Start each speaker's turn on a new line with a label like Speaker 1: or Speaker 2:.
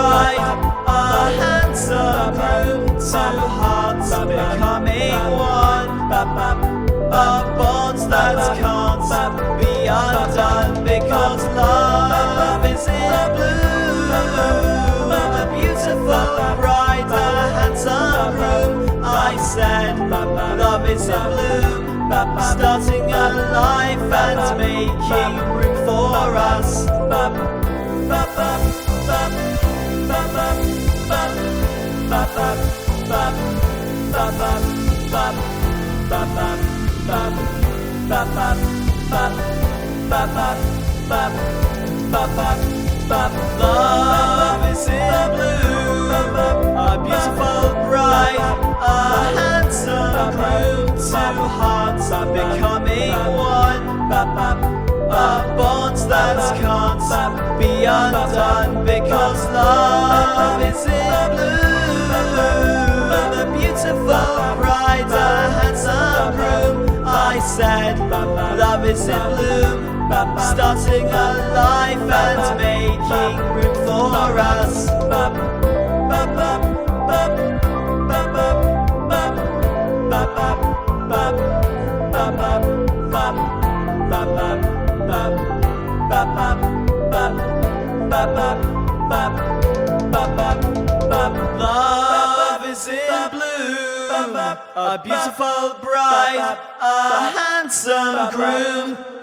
Speaker 1: bride, a handsome groom, two hearts becoming one. A bond that can't be undone, because love is in bloom. A beautiful bride, a handsome groom, I said, love is in bloom. Starting a life and making room for us. Love is in bloom. A beautiful bride, a handsome groom, two hearts are becoming one. A bond that can't be undone, because love is in bloom. A beautiful bride, a handsome groom, I said, love is in bloom. Starting a life and making room for us. Love is in bloom. A beautiful bride, a handsome groom.